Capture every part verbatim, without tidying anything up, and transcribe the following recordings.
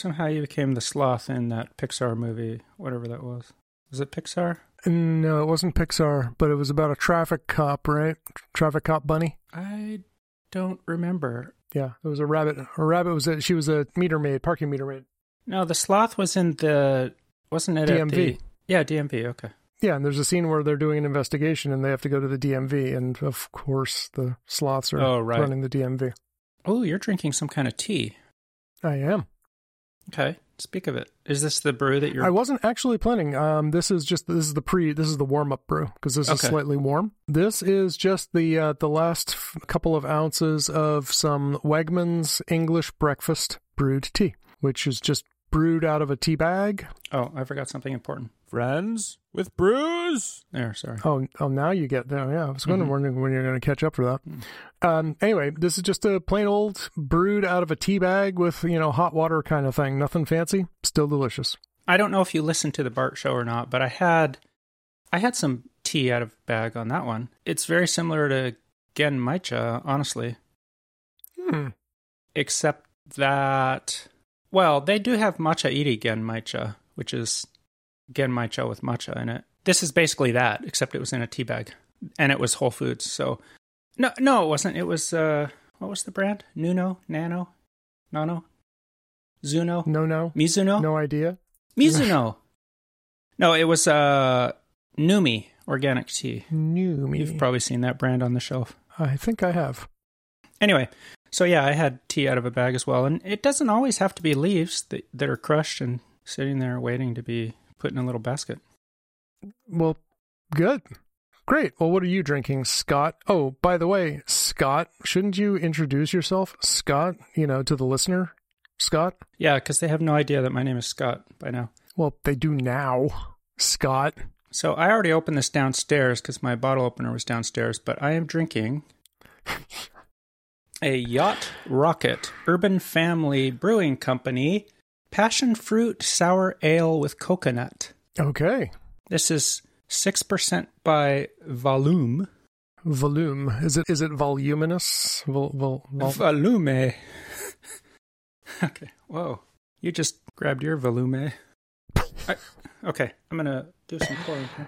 somehow you became the sloth in that Pixar movie, whatever that was. Was it Pixar? No, it wasn't Pixar, but it was about a traffic cop, right? Traffic cop bunny? I don't remember. Yeah, it was a rabbit. A rabbit was a, she was a meter maid, parking meter maid. No, the sloth was in the, wasn't it D M V. at the... Yeah, D M V, okay. Yeah, and there's a scene where they're doing an investigation and they have to go to the D M V, and of course the sloths are oh, right. running the D M V. Oh, you're drinking some kind of tea. I am. Okay, speak of it. Is this the brew that you're... I wasn't actually planning. Um, this is just, this is the pre, this is the warm-up brew, because this Okay. is slightly warm. This is just the uh, the last f- couple of ounces of some Wegmans English breakfast brewed tea, which is just brewed out of a tea bag. Oh, I forgot something important. Friends with brews. There, sorry. Oh, oh! Now you get there. Yeah, I was Mhm. wondering when you're going to catch up for that. Um, anyway, this is just a plain old brewed out of a tea bag with, you know, hot water kind of thing. Nothing fancy. Still delicious. I don't know if you listened to the Bart Show or not, but I had I had some tea out of bag on that one. It's very similar to Genmaicha, honestly. Hmm. Except that, well, they do have matcha iri Genmaicha, which is Genmaicha with matcha in it. This is basically that, except it was in a tea bag, and it was Whole Foods. So, no, no, it wasn't. It was uh, what was the brand? Nuno, Nano, Nano, Zuno, No, no, Mizuno, no idea. Mizuno. No, it was uh, Numi organic tea. New me. You've probably seen that brand on the shelf. I think I have. Anyway, so yeah, I had tea out of a bag as well, and it doesn't always have to be leaves that, that are crushed and sitting there waiting to be put in a little basket. Well, good. Great. Well, what are you drinking, Scott? Oh, by the way, Scott, shouldn't you introduce yourself, Scott, you know, to the listener? Scott? Yeah, because they have no idea that my name is Scott by now. Well, they do now, Scott. So I already opened this downstairs because my bottle opener was downstairs, but I am drinking a Yacht Rocket Urban Family Brewing Company Passion Fruit Sour Ale with Coconut. Okay. This is six percent by volume. Volume. Is it is it voluminous? Vol, vol, vol- Volume. Okay. Whoa. You just grabbed your volume. I, okay. I'm going to do some pouring here.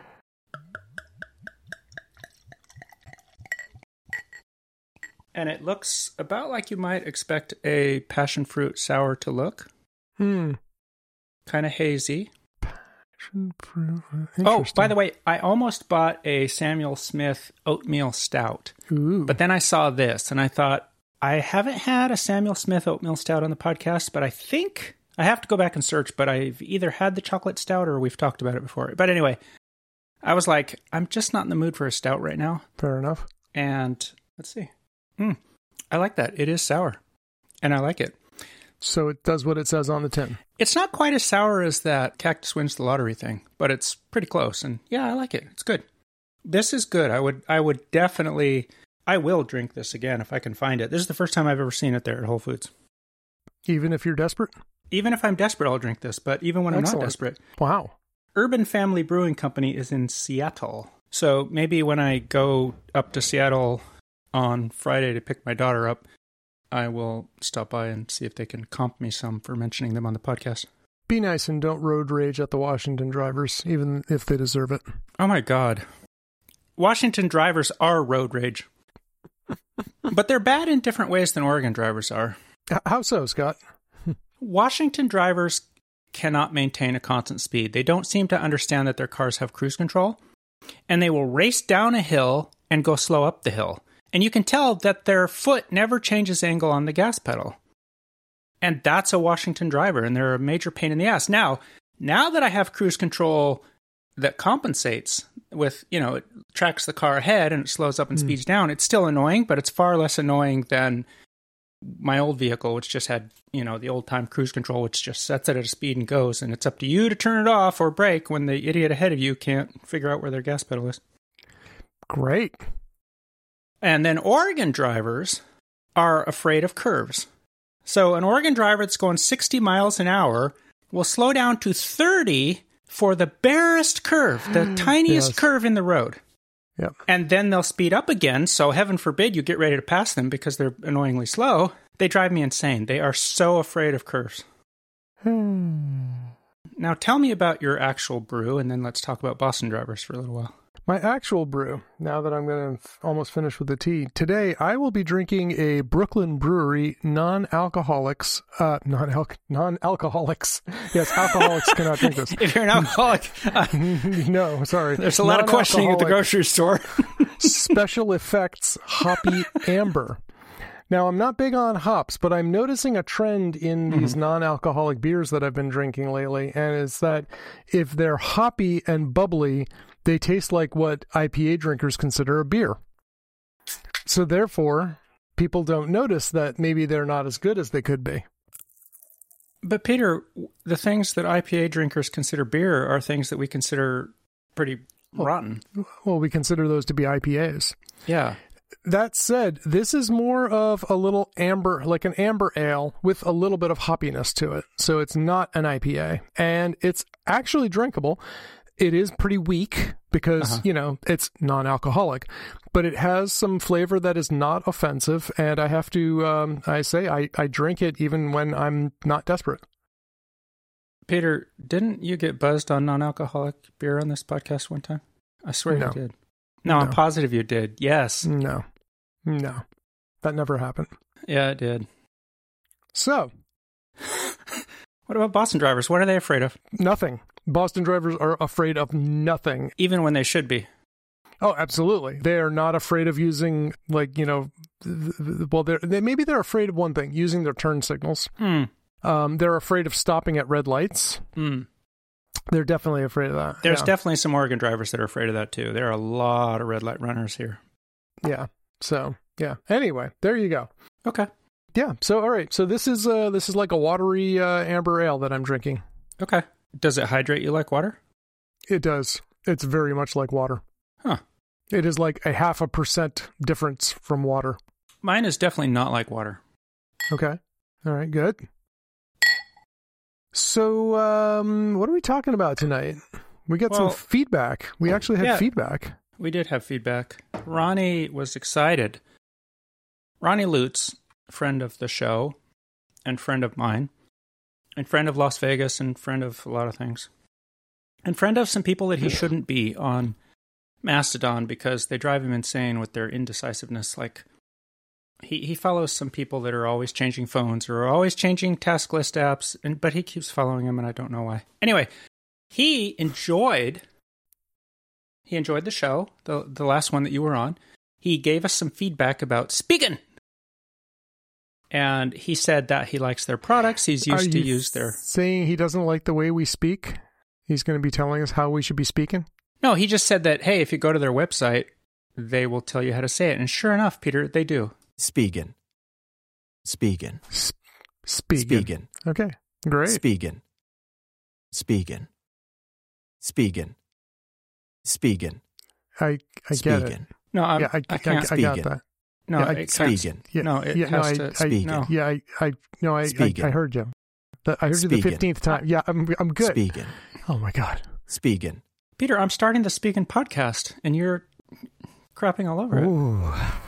And it looks about like you might expect a passion fruit sour to look. Hmm. Kind of hazy. Passion fruit. Oh, by the way, I almost bought a Samuel Smith oatmeal stout. Ooh. But then I saw this and I thought, I haven't had a Samuel Smith oatmeal stout on the podcast, but I think I have to go back and search, but I've either had the chocolate stout or we've talked about it before. But anyway, I was like, I'm just not in the mood for a stout right now. Fair enough. And let's see. Mm, I like that. It is sour. And I like it. So it does what it says on the tin. It's not quite as sour as that Cactus Wins the Lottery thing, but it's pretty close. And yeah, I like it. It's good. This is good. I would I would definitely, I will drink this again if I can find it. This is the first time I've ever seen it there at Whole Foods. Even if you're desperate? Even if I'm desperate, I'll drink this. But even when Excellent. I'm not desperate. Wow. Urban Family Brewing Company is in Seattle. So maybe when I go up to Seattle on Friday to pick my daughter up, I will stop by and see if they can comp me some for mentioning them on the podcast. Be nice and don't road rage at the Washington drivers, even if they deserve it. Oh my God. Washington drivers are road rage. But they're bad in different ways than Oregon drivers are. H- How so, Scott? Washington drivers cannot maintain a constant speed. They don't seem to understand that their cars have cruise control, and they will race down a hill and go slow up the hill. And you can tell that their foot never changes angle on the gas pedal. And that's a Washington driver, and they're a major pain in the ass. Now, now that I have cruise control that compensates with, you know, it tracks the car ahead and it slows up and mm. speeds down, it's still annoying, but it's far less annoying than my old vehicle, which just had, you know, the old-time cruise control, which just sets it at a speed and goes, and it's up to you to turn it off or brake when the idiot ahead of you can't figure out where their gas pedal is. Great. And then Oregon drivers are afraid of curves. So an Oregon driver that's going sixty miles an hour will slow down to thirty for the barest curve, the tiniest yes. curve in the road. Yep. And then they'll speed up again, so heaven forbid you get ready to pass them because they're annoyingly slow. They drive me insane. They are so afraid of curves. Now tell me about your actual brew, and then let's talk about Boston Drivers for a little while. My actual brew, now that I'm going to f- almost finish with the tea. Today, I will be drinking a Brooklyn Brewery non-alcoholics, uh, non-al- non-alcoholics. Yes, alcoholics cannot drink this. If you're an alcoholic, uh, no, sorry. There's a lot of questioning at the grocery store. Special Effects Hoppy Amber. Now, I'm not big on hops, but I'm noticing a trend in these mm-hmm. non-alcoholic beers that I've been drinking lately, and it's that if they're hoppy and bubbly, they taste like what I P A drinkers consider a beer. So therefore, people don't notice that maybe they're not as good as they could be. But Peter, the things that I P A drinkers consider beer are things that we consider pretty well, rotten. Well, we consider those to be I P As. Yeah. That said, this is more of a little amber, like an amber ale with a little bit of hoppiness to it. So it's not an I P A. And it's actually drinkable. It is pretty weak because, uh-huh. you know, it's non-alcoholic, but it has some flavor that is not offensive. And I have to, um, I say, I, I drink it even when I'm not desperate. Peter, didn't you get buzzed on non-alcoholic beer on this podcast one time? I swear no. you did. No, no, I'm positive you did. Yes. No. No. That never happened. Yeah, it did. So. What about Boston Drivers? What are they afraid of? Nothing. Boston Drivers are afraid of nothing. Even when they should be. Oh, absolutely. They are not afraid of using, like, you know, th- th- well, they're, they maybe they're afraid of one thing, using their turn signals. Hmm. Um, they're afraid of stopping at red lights. Hmm. They're definitely afraid of that. There's yeah. definitely some Oregon drivers that are afraid of that, too. There are a lot of red light runners here. Yeah. So, yeah. Anyway, there you go. Okay. Yeah. So, all right. So this is uh, this is like a watery uh, amber ale that I'm drinking. Okay. Does it hydrate you like water? It does. It's very much like water. Huh. It is like a half a percent difference from water. Mine is definitely not like water. Okay. All right. Good. So, um, what are we talking about tonight? We got well, some feedback. We actually had yeah, feedback. We did have feedback. Ronnie was excited. Ronnie Lutz, friend of the show and friend of mine, and friend of Las Vegas and friend of a lot of things, and friend of some people that he shouldn't be on Mastodon because they drive him insane with their indecisiveness. Like, he, he follows some people that are always changing phones or are always changing task list apps, and but he keeps following him, and I don't know why. Anyway, he enjoyed he enjoyed the show, the the last one that you were on. He gave us some feedback about Spigen. And he said that he likes their products. He's used Are to you use their... saying he doesn't like the way we speak? He's going to be telling us how we should be speaking? No, he just said that, hey, if you go to their website, they will tell you how to say it. And sure enough, Peter, they do. Spigen. Spigen. Spigen. Spigen. Okay, great. Spigen. Spigen. Spigen. Spigen. I, I get it. No, I'm, yeah, I, I can't. I, I got that. No, yeah, I, it can't. Spigen. Yeah, no, it yeah, has no, to. I, I, no. Yeah, I, I, no, I, I, I heard you. I heard you the fifteenth time. Yeah, I'm, I'm good. Spigen. Oh my God. Spigen. Peter, I'm starting the Spigen podcast, and you're crapping all over it. Ooh,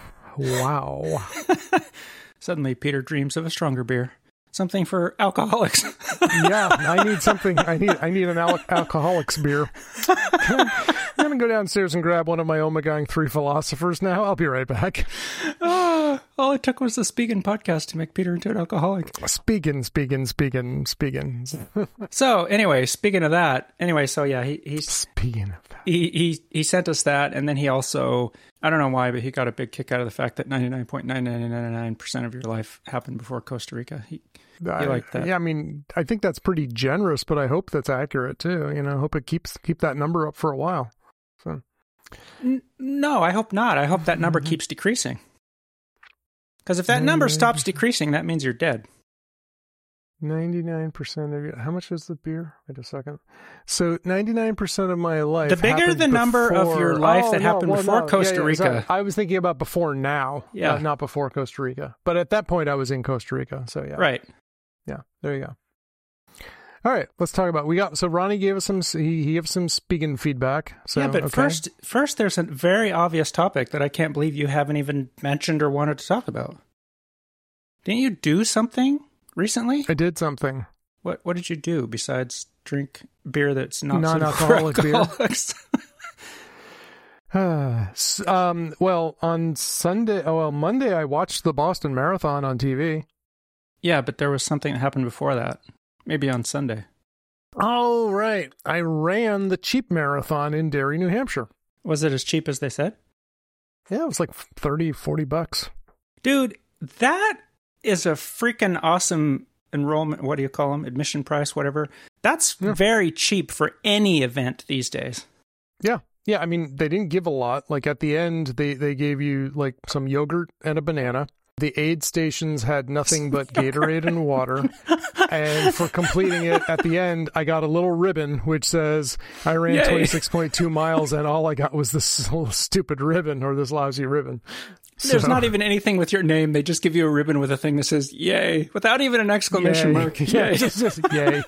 wow. Suddenly, Peter dreams of a stronger beer. Something for alcoholics. Yeah, I need something. I need I need an al- alcoholics beer. I'm going to go downstairs and grab one of my Omegang three philosophers now. I'll be right back. Oh, all it took was the Spigen podcast to make Peter into an alcoholic. Spigen, Spigen, Spigen, Spigen. So, anyway, speaking of that, anyway, so yeah, he he's speaking of that. He, he he sent us that, and then he also, I don't know why, but he got a big kick out of the fact that ninety-nine point nine nine nine nine percent of your life happened before Costa Rica. He, I, he liked that. Yeah, I mean, I think that's pretty generous, but I hope that's accurate too. You know, I hope it keeps keep that number up for a while. So, N- no, I hope not. I hope that number mm-hmm. keeps decreasing. Because if that number stops decreasing, that means you're dead. ninety-nine percent of your... How much was the beer? Wait a second. So ninety-nine percent of my life... The bigger the number before... of your life oh, that no, happened well, before no. Costa yeah, yeah, Rica... Sorry. I was thinking about before now, yeah. uh, not before Costa Rica. But at that point, I was in Costa Rica, so yeah. Right. Yeah, there you go. All right, let's talk about... We got So Ronnie gave us some... He, he gave us some speaking feedback. So, yeah, but okay. first, first, there's a very obvious topic that I can't believe you haven't even mentioned or wanted to talk about. Didn't you do something recently? I did something. What What did you do besides drink beer that's not non-alcoholic beer? beer? um, well, on Sunday, oh well, Monday, I watched the Boston Marathon on T V. Yeah, but there was something that happened before that. Maybe on Sunday. Oh, right. I ran the cheap marathon in Derry, New Hampshire. Was it as cheap as they said? Yeah, it was like thirty, forty bucks. Dude, that is a freaking awesome enrollment. What do you call them? Admission price, whatever. That's yeah. very cheap for any event these days. Yeah. Yeah, I mean, they didn't give a lot. Like at the end, they, they gave you like some yogurt and a banana. The aid stations had nothing but Gatorade and water. And for completing it at the end, I got a little ribbon which says I ran Yay. twenty-six point two miles, and all I got was this little stupid ribbon, or this lousy ribbon. There's so, not even anything with your name. They just give you a ribbon with a thing that says "Yay" without even an exclamation yay. mark. Yay! Yeah, just, just, yay!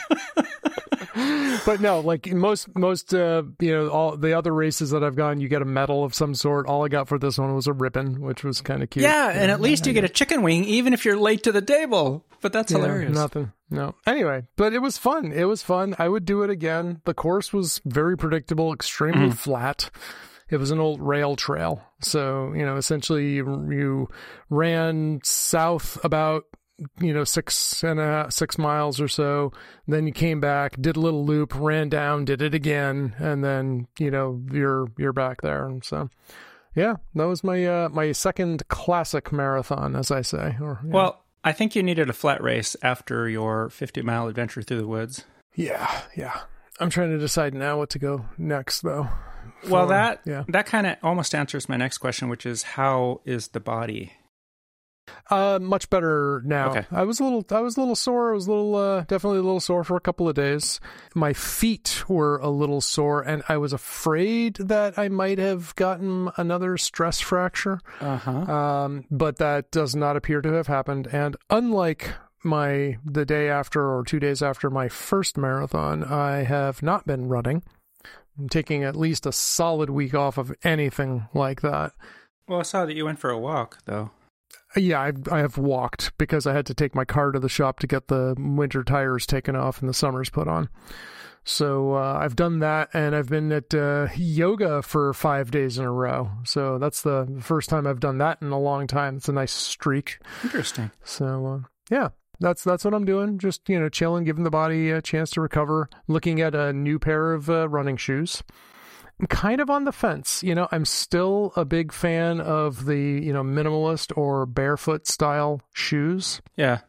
But no, like most most uh, you know, all the other races that I've gone, you get a medal of some sort. All I got for this one was a ribbon, which was kind of cute. Yeah, and at least you get a chicken wing, even if you're late to the table. But that's yeah, hilarious. Nothing. No. Anyway, but it was fun. It was fun. I would do it again. The course was very predictable, extremely mm. flat. It was an old rail trail. So, you know, essentially you, you ran south about, you know, six and a six miles or so. Then you came back, did a little loop, ran down, did it again. And then, you know, you're, you're back there. And so, yeah, that was my, uh, my second classic marathon, as I say. Or, well, know. I think you needed a flat race after your fifty mile adventure through the woods. Yeah. Yeah. I'm trying to decide now what to go next though. For, well, that, yeah. that kind of almost answers my next question, which is how is the body? Uh, much better now. Okay. I was a little, I was a little sore. I was a little, uh, definitely a little sore for a couple of days. My feet were a little sore, and I was afraid that I might have gotten another stress fracture. Uh-huh. Um, but that does not appear to have happened. And unlike my, the day after or two days after my first marathon, I have not been running. I'm taking at least a solid week off of anything like that. Well, I saw that you went for a walk, though. Yeah, I, I have walked because I had to take my car to the shop to get the winter tires taken off and the summers put on. So uh, I've done that, and I've been at uh, yoga for five days in a row. So that's the first time I've done that in a long time. It's a nice streak. Interesting. So, uh, yeah. That's that's what I'm doing. Just, you know, chilling, giving the body a chance to recover, looking at a new pair of uh, running shoes. I'm kind of on the fence. You know, I'm still a big fan of the, you know, minimalist or barefoot style shoes. Yeah.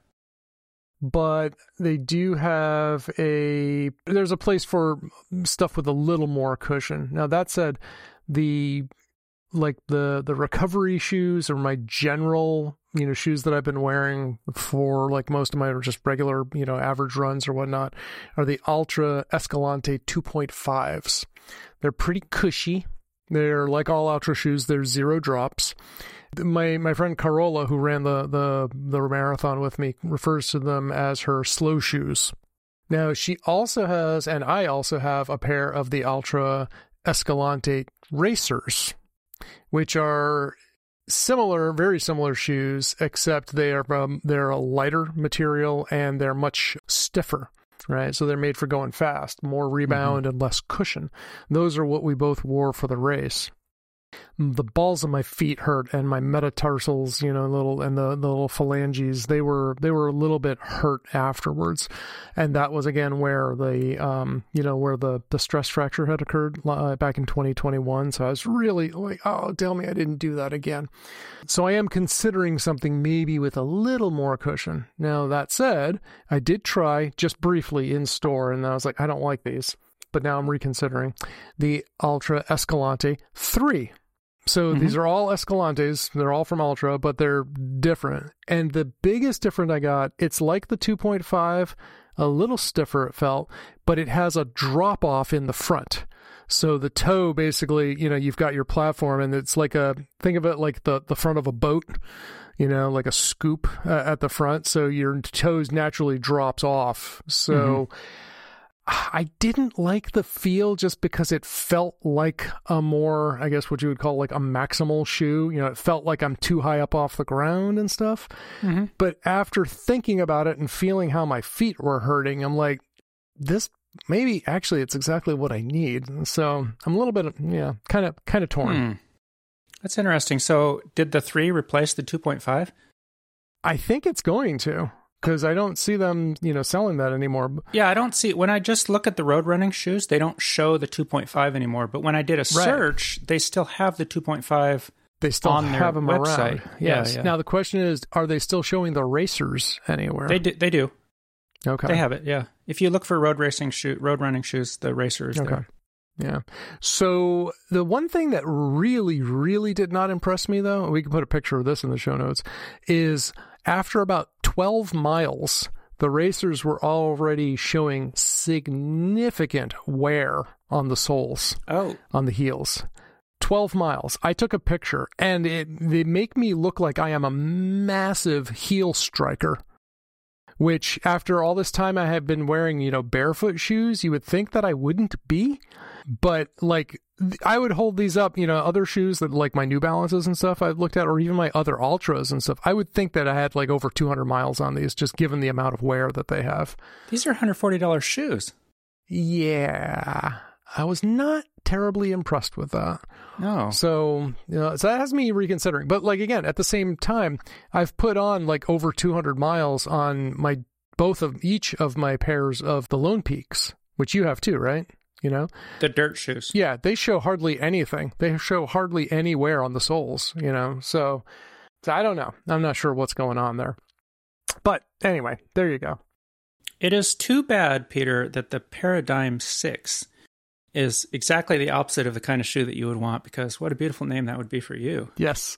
But they do have a, there's a place for stuff with a little more cushion. Now, that said, the, like the, the recovery shoes are my general, you know, shoes that I've been wearing for like most of my just regular, you know, average runs or whatnot, are the Altra Escalante two point fives. They're pretty cushy. They're like all Altra shoes. They're zero drops. My my friend Carola, who ran the, the, the marathon with me, refers to them as her slow shoes. Now, she also has, and I also have, a pair of the Altra Escalante Racers, which are similar, very similar shoes, except they are um, they're a lighter material and they're much stiffer. Right, so they're made for going fast, more rebound mm-hmm. and less cushion. Those are what we both wore for the race. The balls of my feet hurt, and my metatarsals, you know, little and the, the little phalanges, they were they were a little bit hurt afterwards, and that was again where the um you know where the the stress fracture had occurred uh, back in twenty twenty-one. So I was really like, oh, tell me I didn't do that again. So I am considering something maybe with a little more cushion. Now that said, I did try just briefly in store, and I was like, I don't like these. But now I'm reconsidering the Altra Escalante three. So mm-hmm. these are all Escalantes. They're all from Altra, but they're different. And the biggest difference I got, it's like the two point five, a little stiffer it felt, but it has a drop off in the front. So the toe, basically, you know, you've got your platform, and it's like a, think of it like the, the front of a boat, you know, like a scoop uh, at the front. So your toes naturally drops off. So... Mm-hmm. I didn't like the feel just because it felt like a more, I guess what you would call like a maximal shoe. You know, it felt like I'm too high up off the ground and stuff. Mm-hmm. But after thinking about it and feeling how my feet were hurting, I'm like, this maybe actually it's exactly what I need. So I'm a little bit, yeah, kind of, kind of torn. Hmm. That's interesting. So did the three replace the two point five? I think it's going to. Because I don't see them, you know, selling that anymore. Yeah, I don't see... When I just look at the road running shoes, they don't show the two point five anymore. But when I did a search, right. they still have the two point five They still on have their them website. around. Yeah, yes. yeah. Now, the question is, are they still showing the racers anywhere? They do. They do. Okay. They have it, yeah. If you look for road racing shoe, road running shoes, the racer is okay. there. Yeah. So the one thing that really, really did not impress me, though, we can put a picture of this in the show notes, is after about twelve miles... the racers were already showing significant wear on the soles, oh. on the heels. twelve miles. I took a picture, and it they make me look like I am a massive heel striker, which after all this time I have been wearing, you know, barefoot shoes, you would think that I wouldn't be. But, like, I would hold these up, you know, other shoes that, like, my New Balances and stuff I've looked at, or even my other Ultras and stuff. I would think that I had, like, over two hundred miles on these, just given the amount of wear that they have. These are one hundred forty dollars shoes. Yeah. I was not terribly impressed with that. No. So, you know, so that has me reconsidering. But, like, again, at the same time, I've put on, like, over two hundred miles on my both of each of my pairs of the Lone Peaks, which you have too, right? You know, the dirt shoes. Yeah, they show hardly anything. They show hardly any wear on the soles, you know. So, so I don't know. I'm not sure what's going on there. But anyway, there you go. It is too bad, Peter, that the Paradigm six is exactly the opposite of the kind of shoe that you would want, because what a beautiful name that would be for you. Yes.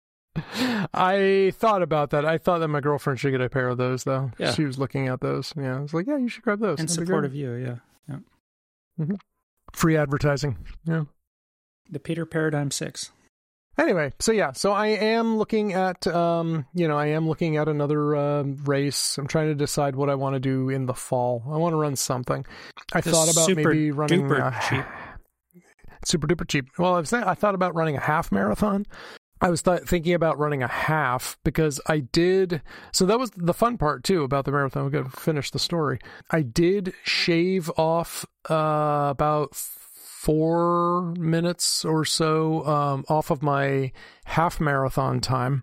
I thought about that. I thought that my girlfriend should get a pair of those, though. Yeah. She was looking at those. Yeah, I was like, yeah, you should grab those. In support of you, yeah. Yeah. Mm-hmm. Free advertising. Yeah. The Peter Paradigm six. Anyway, so yeah, so I am looking at, um, you know, I am looking at another uh, race. I'm trying to decide what I want to do in the fall. I want to run something. I the thought about maybe running duper uh, cheap. Super duper cheap. Well, I was I thought about running a half marathon. I was th- thinking about running a half because I did. So that was the fun part too about the marathon. We're going to finish the story. I did shave off uh, about four minutes or so um, off of my half marathon time.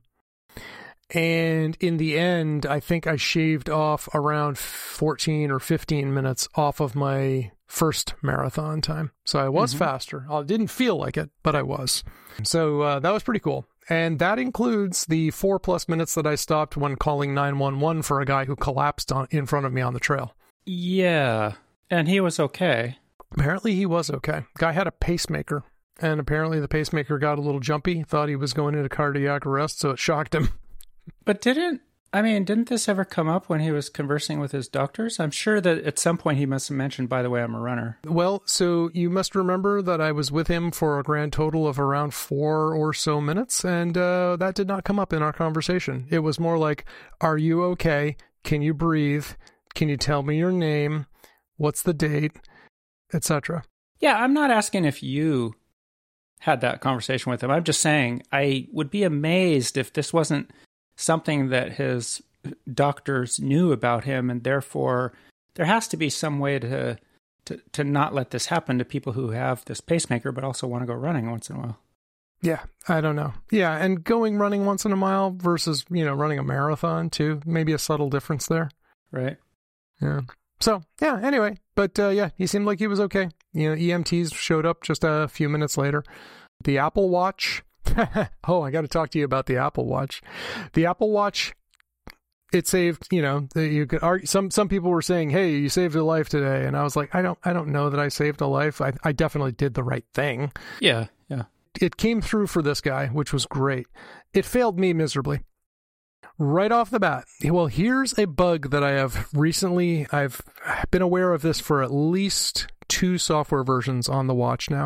And in the end, I think I shaved off around fourteen or fifteen minutes off of my first marathon time. So I was mm-hmm. faster. I didn't feel like it, but I was. So uh, that was pretty cool. And that includes the four plus minutes that I stopped when calling nine one one for a guy who collapsed on, in front of me on the trail. Yeah. And he was okay. Apparently he was okay. Guy had a pacemaker. And apparently the pacemaker got a little jumpy. Thought he was going into cardiac arrest, so it shocked him. But didn't, I mean, didn't this ever come up when he was conversing with his doctors? I'm sure that at some point he must have mentioned, by the way, I'm a runner. Well, so you must remember that I was with him for a grand total of around four or so minutes, and uh, that did not come up in our conversation. It was more like, are you okay? Can you breathe? Can you tell me your name? What's the date? et cetera. Yeah, I'm not asking if you had that conversation with him. I'm just saying I would be amazed if this wasn't something that his doctors knew about him, and therefore there has to be some way to, to to not let this happen to people who have this pacemaker but also want to go running once in a while. Yeah, I don't know. Yeah, and going running once in a mile versus, you know, running a marathon too, maybe a subtle difference there. Right. Yeah. So, yeah, anyway, but uh, yeah, he seemed like he was okay. You know, E M Ts showed up just a few minutes later. The Apple Watch. Oh, I got to talk to you about the Apple Watch. The Apple Watch, it saved, you know, you could argue, some some people were saying, hey, you saved a life today. And I was like, I don't I don't know that I saved a life. I, I definitely did the right thing. Yeah, yeah. It came through for this guy, which was great. It failed me miserably. Right off the bat. Well, here's a bug that I have recently, I've been aware of this for at least two software versions on the watch now.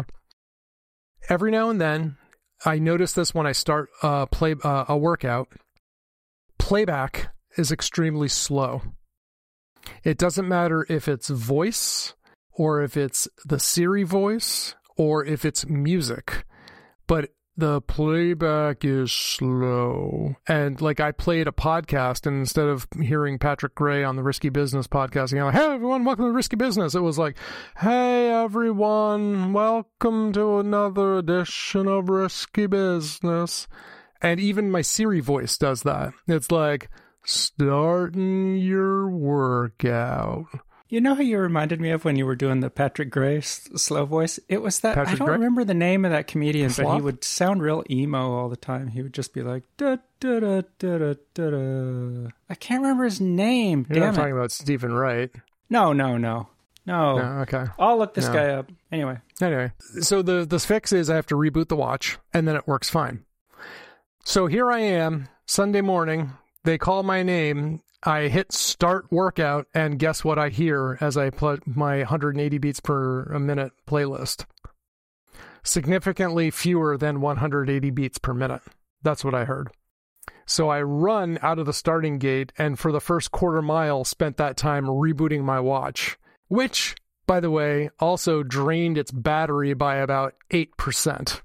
Every now and then, I notice this when I start uh, play uh, a workout. Playback is extremely slow. It doesn't matter if it's voice, or if it's the Siri voice, or if it's music. But the playback is slow. And like I played a podcast, and instead of hearing Patrick Gray on the Risky Business podcast, you know, hey everyone, welcome to Risky Business, it was like, hey everyone, welcome to another edition of Risky Business. And even my Siri voice does that. It's like, starting your workout. You know who you reminded me of when you were doing the Patrick Gray s- slow voice? It was that, Patrick I don't Gray? remember the name of that comedian, but he Sloth? would sound real emo all the time. He would just be like, da da da da da da da. I can't remember his name. You're Damn not it. talking about Stephen Wright. No, no, no. No. No, okay. I'll look this No. guy up. Anyway. Anyway, so the, the fix is I have to reboot the watch, and then it works fine. So here I am, Sunday morning. They call my name. I hit start workout, and guess what I hear as I play my one hundred eighty beats per a minute playlist? Significantly fewer than one hundred eighty beats per minute. That's what I heard. So I run out of the starting gate, and for the first quarter mile, spent that time rebooting my watch, which, by the way, also drained its battery by about eight percent.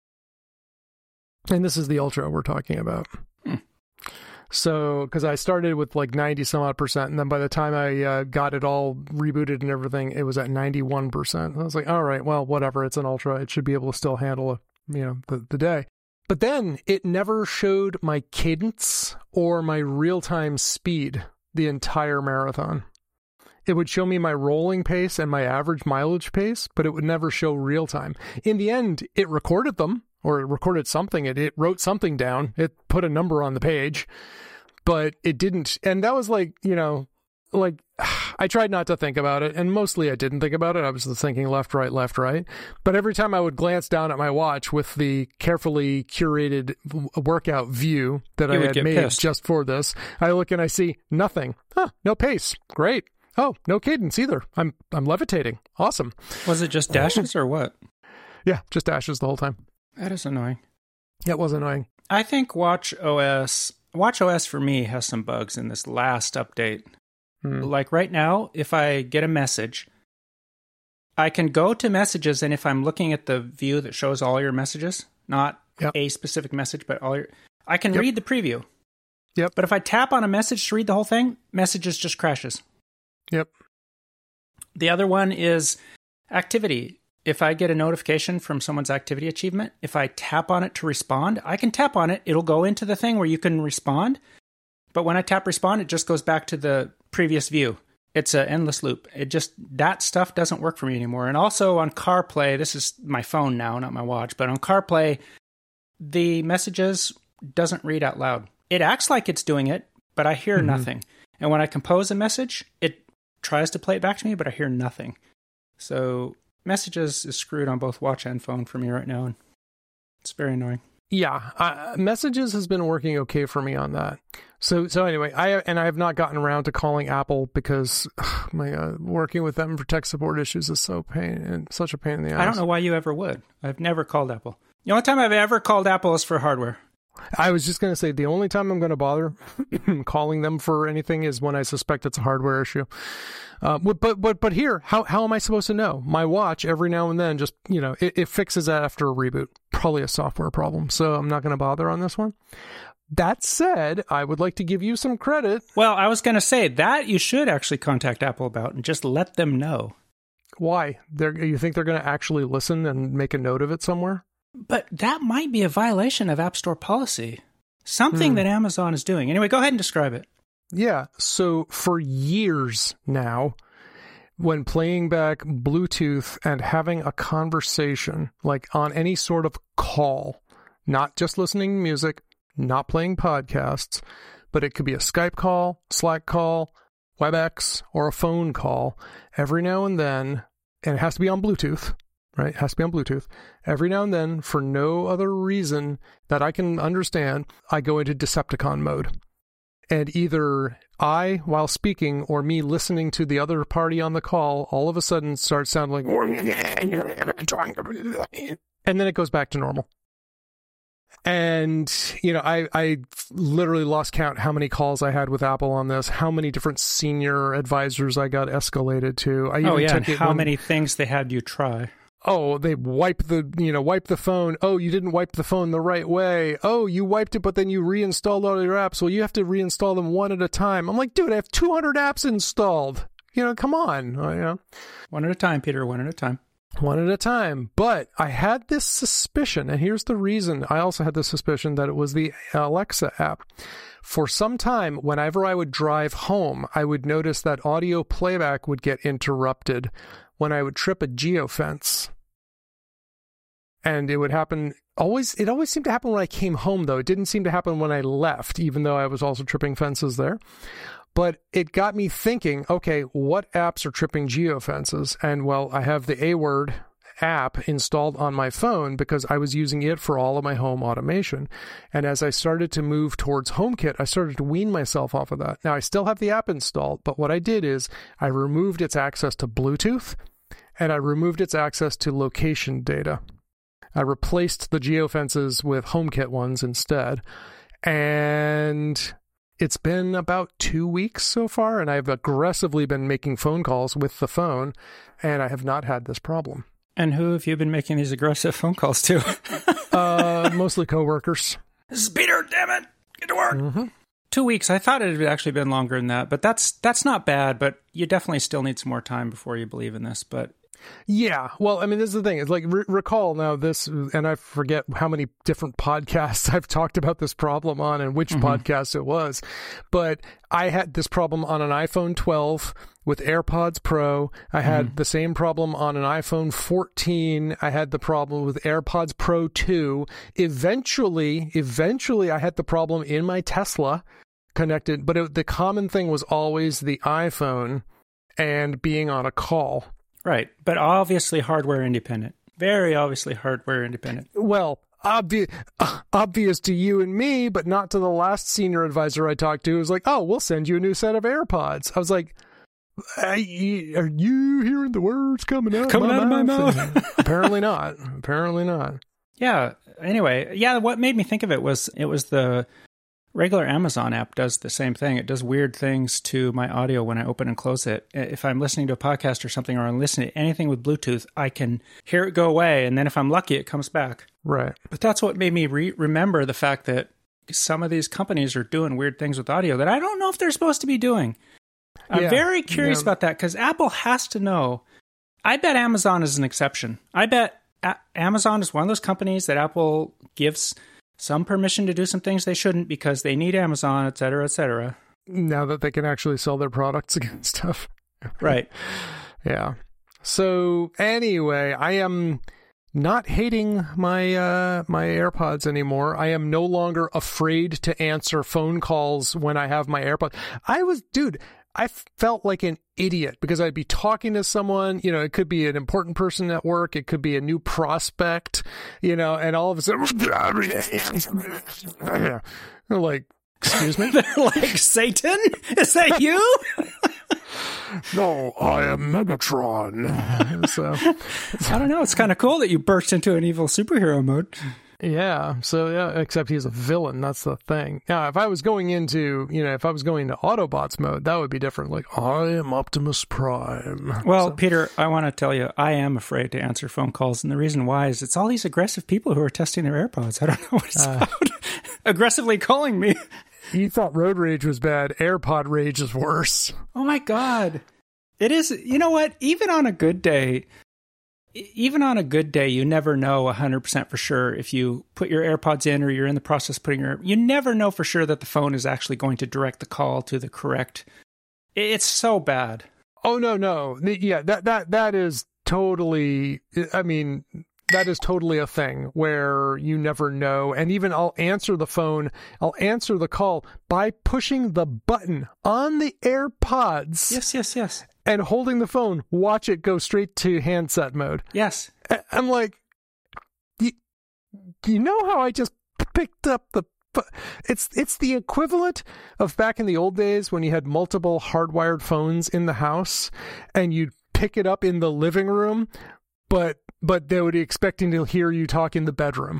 And this is the Ultra we're talking about. Hmm. So, because I started with like ninety some odd percent, and then by the time I uh, got it all rebooted and everything, it was at ninety-one percent. I was like, all right, well, whatever. It's an Ultra. It should be able to still handle, a, you know, the, the day. But then it never showed my cadence or my real-time speed the entire marathon. It would show me my rolling pace and my average mileage pace, but it would never show real time. In the end, it recorded them, or it recorded something. It, it wrote something down. It put a number on the page, but it didn't. And that was like, you know, like I tried not to think about it, and mostly I didn't think about it. I was just thinking left, right, left, right. But every time I would glance down at my watch with the carefully curated w- workout view that You I would had get made pissed. just for this, I look and I see nothing. Huh, no pace. Great. Oh, no cadence either. I'm I'm levitating. Awesome. Was it just dashes or what? Yeah, just dashes the whole time. That is annoying. Yeah, it was annoying. I think Watch O S, Watch O S for me has some bugs in this last update. Hmm. Like right now, if I get a message, I can go to messages, and if I'm looking at the view that shows all your messages, not Yep. a specific message, but all your, I can Yep. read the preview. Yep. But if I tap on a message to read the whole thing, messages just crashes. Yep. The other one is activity. If I get a notification from someone's activity achievement, if I tap on it to respond, I can tap on it. It'll go into the thing where you can respond. But when I tap respond, it just goes back to the previous view. It's an endless loop. It just, that stuff doesn't work for me anymore. And also on CarPlay, this is my phone now, not my watch, but on CarPlay, the messages doesn't read out loud. It acts like it's doing it, but I hear Mm-hmm. nothing. And when I compose a message, it tries to play it back to me, but I hear nothing. So messages is screwed on both watch and phone for me right now, and it's very annoying. Yeah, uh, messages has been working okay for me on that. So so anyway, I and I have not gotten around to calling Apple because ugh, my God, working with them for tech support issues is so pain and such a pain in the ass. I don't know why you ever would. I've never called Apple. The only time I've ever called Apple is for hardware. I was just going to say the only time I'm going to bother calling them for anything is when I suspect it's a hardware issue. Uh, but, but but but here, how how am I supposed to know? My watch every now and then just, you know, it, it fixes that after a reboot. Probably a software problem. So I'm not going to bother on this one. That said, I would like to give you some credit. Well, I was going to say that you should actually contact Apple about and just let them know. Why? They're, you think they're going to actually listen and make a note of it somewhere? But that might be a violation of App Store policy. Something Hmm. that Amazon is doing. Anyway, go ahead and describe it. Yeah, so for years now, when playing back Bluetooth and having a conversation, like on any sort of call, not just listening to music, not playing podcasts, but it could be a Skype call, Slack call, WebEx, or a phone call, every now and then, and it has to be on Bluetooth, right? It has to be on Bluetooth. Every now and then, for no other reason that I can understand, I go into Decepticon mode. And either I, while speaking, or me listening to the other party on the call, all of a sudden starts sounding like, and then it goes back to normal. And, you know, I, I literally lost count how many calls I had with Apple on this, how many different senior advisors I got escalated to. I even oh, yeah, took and it how when, many things they had you try. Oh, they wipe the, you know, wipe the phone. Oh, you didn't wipe the phone the right way. Oh, you wiped it, but then you reinstalled all your apps. Well, you have to reinstall them one at a time. I'm like, dude, I have two hundred apps installed. You know, come on. Oh, you know. One at a time, Peter, one at a time. One at a time. But I had this suspicion, and here's the reason. I also had this suspicion that it was the Alexa app. For some time, whenever I would drive home, I would notice that audio playback would get interrupted when I would trip a geofence. And it would happen always, it always seemed to happen when I came home, though. It didn't seem to happen when I left, even though I was also tripping fences there. But it got me thinking, okay, what apps are tripping geofences? And well, I have the A-Word app installed on my phone because I was using it for all of my home automation. And as I started to move towards HomeKit, I started to wean myself off of that. Now, I still have the app installed, but what I did is I removed its access to Bluetooth and I removed its access to location data. I replaced the geofences with HomeKit ones instead. And it's been about two weeks so far, and I've aggressively been making phone calls with the phone, and I have not had this problem. And who have you been making these aggressive phone calls to? uh, mostly coworkers. This is Peter, damn it. Get to work. Mm-hmm. Two weeks. I thought it had actually been longer than that, but that's that's not bad, but you definitely still need some more time before you believe in this, but... Yeah, well, I mean, this is the thing. It's like, re- recall now this, and I forget how many different podcasts I've talked about this problem on and which mm-hmm. podcast it was, but I had this problem on an iPhone twelve with AirPods Pro. I had mm-hmm. the same problem on an iPhone fourteen. I had the problem with AirPods Pro two. Eventually, eventually I had the problem in my Tesla connected, but it, the common thing was always the iPhone and being on a call. Right, but obviously hardware independent. Very obviously hardware independent. Well, obvious, uh, obvious to you and me, but not to the last senior advisor I talked to. It was like, oh, we'll send you a new set of AirPods. I was like, are you hearing the words coming out coming of my out mouth? of my mouth? Apparently not. Apparently not. Yeah. Anyway, yeah. What made me think of it was it was the regular Amazon app does the same thing. It does weird things to my audio when I open and close it. If I'm listening to a podcast or something, or I'm listening to anything with Bluetooth, I can hear it go away, and then if I'm lucky, it comes back. Right. But that's what made me re- remember the fact that some of these companies are doing weird things with audio that I don't know if they're supposed to be doing. I'm yeah. very curious yeah. about that, because Apple has to know. I bet Amazon is an exception. I bet A- Amazon is one of those companies that Apple gives some permission to do some things they shouldn't because they need Amazon, et cetera, et cetera. Now that they can actually sell their products and stuff. Right. Yeah. So anyway, I am not hating my uh, my AirPods anymore. I am no longer afraid to answer phone calls when I have my AirPods. I was, dude, I felt like an idiot because I'd be talking to someone, you know, it could be an important person at work, it could be a new prospect, you know, and all of a sudden, like, excuse me? Like, Satan? Is that you? No, I am Megatron. So, I don't know. It's kind of cool that you burst into an evil superhero mode. Yeah, so yeah, except he's a villain, that's the thing. Now, if I was going into, you know, if I was going into Autobots mode, that would be different. Like, I am Optimus Prime. Well, so. Peter, I want to tell you, I am afraid to answer phone calls, and the reason why is it's all these aggressive people who are testing their AirPods. I don't know what it's uh, about. Aggressively calling me. You thought road rage was bad. AirPod rage is worse. Oh my God. It is, you know what? Even on a good day... Even on a good day, you never know one hundred percent for sure if you put your AirPods in or you're in the process of putting your... You never know for sure that the phone is actually going to direct the call to the correct... It's so bad. Oh, no, no. Yeah, that that that is totally... I mean, that is totally a thing where you never know. And even I'll answer the phone, I'll answer the call by pushing the button on the AirPods. Yes, yes, yes. And holding the phone, watch it go straight to handset mode. Yes. I'm like, you, you know how I just picked up the... It's it's the equivalent of back in the old days when you had multiple hardwired phones in the house and you'd pick it up in the living room, but but they would be expecting to hear you talk in the bedroom.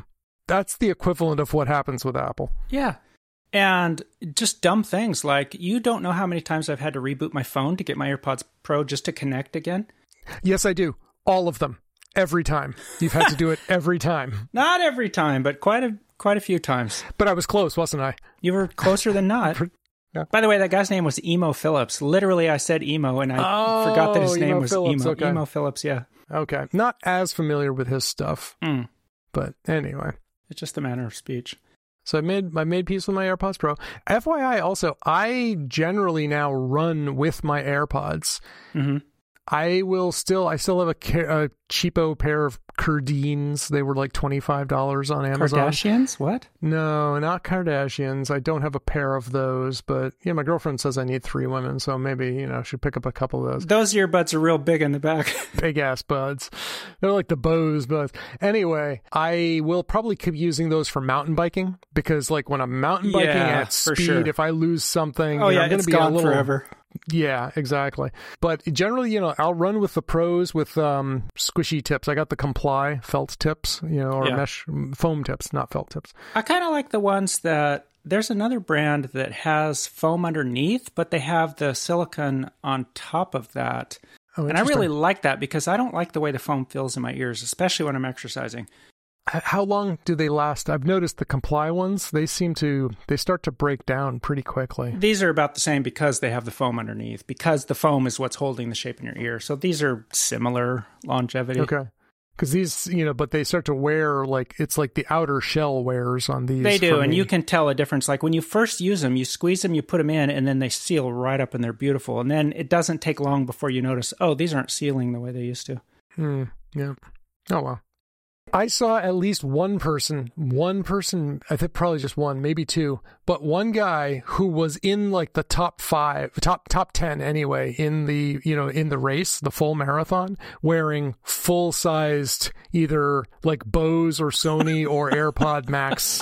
that's the equivalent of what happens with Apple. Yeah. And just dumb things like you don't know how many times I've had to reboot my phone to get my AirPods Pro just to connect again. Yes, I do. All of them. Every time. You've had to do it every time. Not every time, but quite a quite a few times. But I was close, wasn't I? You were closer than not. Yeah. By the way, that guy's name was Emo Phillips. Literally, I said emo, and I oh, forgot that his name Emo was Phillips, Emo. okay. Emo Phillips, yeah. Okay. Not as familiar with his stuff. Mm. But anyway. It's just a manner of speech. So I made I made peace with my AirPods Pro. F Y I also, I generally now run with my AirPods. Mm-hmm. I will still, I still have a, a cheapo pair of Cardines. They were like twenty-five dollars on Amazon. Kardashians? What? No, not Kardashians. I don't have a pair of those, but yeah, my girlfriend says I need three women, so maybe, you know, I should pick up a couple of those. Those earbuds are real big in the back. Big ass buds. They're like the Bose buds. Anyway, I will probably keep using those for mountain biking because like when I'm mountain biking yeah, at speed, sure. if I lose something, oh you know, yeah, I'm going it's to be gone a little forever. Yeah, exactly. But generally, you know, I'll run with the pros with um, squishy tips. I got the Comply felt tips, you know, or yeah. mesh foam tips, not felt tips. I kind of like the ones that there's another brand that has foam underneath, but they have the silicone on top of that. Oh, and I really like that because I don't like the way the foam feels in my ears, especially when I'm exercising. How long do they last? I've noticed the Comply ones, they seem to, they start to break down pretty quickly. These are about the same because they have the foam underneath, because the foam is what's holding the shape in your ear. So these are similar longevity. Okay. Because these, you know, but they start to wear like, it's like the outer shell wears on these. They do, and you can tell a difference. Like when you first use them, you squeeze them, you put them in, and then they seal right up and they're beautiful. And then it doesn't take long before you notice, oh, these aren't sealing the way they used to. Hmm. Yeah. Oh, well. I saw at least one person, one person, I think probably just one, maybe two, but one guy who was in like the top five, top, top ten anyway, in the, you know, in the race, the full marathon, wearing full sized either like Bose or Sony or AirPod Max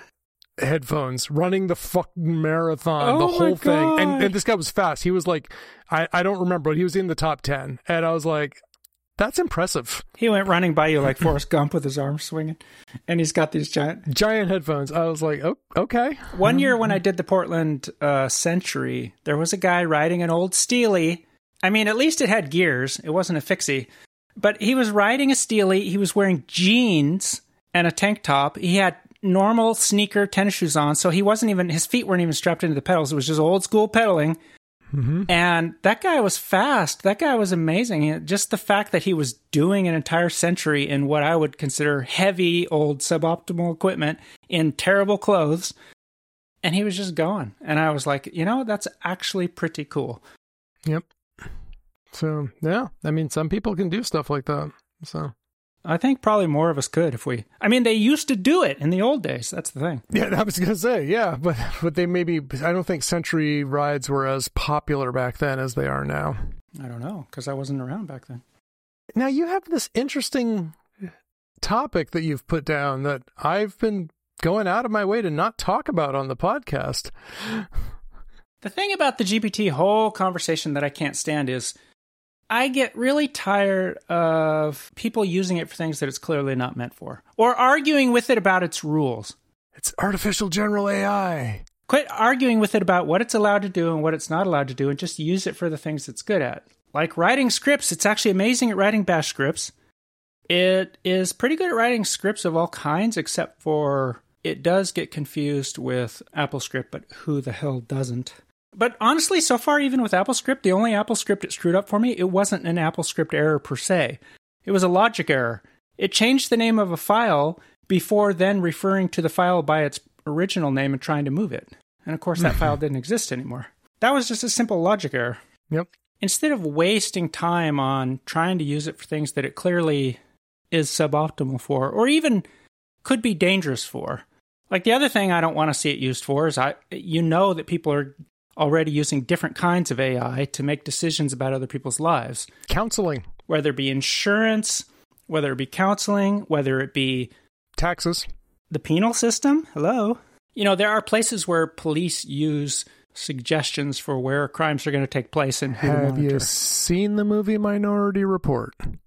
headphones, running the fucking marathon, oh the whole God. thing. And, and this guy was fast. He was like, I, I don't remember, but he was in the top ten. And I was like, that's impressive. He went running by you like Forrest Gump with his arms swinging, and he's got these giant giant headphones. I was like, oh, okay. One year when I did the Portland uh, Century, there was a guy riding an old Steely. I mean, at least it had gears. It wasn't a fixie. But he was riding a Steely. He was wearing jeans and a tank top. He had normal sneaker tennis shoes on, so he wasn't even, his feet weren't even strapped into the pedals. It was just old school pedaling. Mm-hmm. And that guy was fast. That guy was amazing. Just the fact that he was doing an entire century in what I would consider heavy, old, suboptimal equipment in terrible clothes. And he was just going. And I was like, you know, that's actually pretty cool. Yep. So, yeah. I mean, some people can do stuff like that. So I think probably more of us could if we... I mean, they used to do it in the old days. That's the thing. Yeah, I was going to say, yeah. But, but they maybe... I don't think century rides were as popular back then as they are now. I don't know, because I wasn't around back then. Now, you have this interesting topic that you've put down that I've been going out of my way to not talk about on the podcast. The thing about the G P T whole conversation that I can't stand is... I get really tired of people using it for things that it's clearly not meant for, or arguing with it about its rules. It's artificial general A I. Quit arguing with it about what it's allowed to do and what it's not allowed to do, and just use it for the things it's good at. Like writing scripts, it's actually amazing at writing bash scripts. It is pretty good at writing scripts of all kinds, except for it does get confused with AppleScript, but who the hell doesn't? But honestly, so far, even with AppleScript, the only AppleScript it screwed up for me, it wasn't an AppleScript error per se. It was a logic error. It changed the name of a file before then referring to the file by its original name and trying to move it. And of course, that file didn't exist anymore. That was just a simple logic error. Yep. Instead of wasting time on trying to use it for things that it clearly is suboptimal for, or even could be dangerous for. Like the other thing I don't want to see it used for is I, you know that people are already using different kinds of A I to make decisions about other people's lives. Counseling. Whether it be insurance, whether it be counseling, whether it be... taxes. The penal system? Hello? You know, there are places where police use suggestions for where crimes are going to take place and who to Have monitor. you seen the movie Minority Report?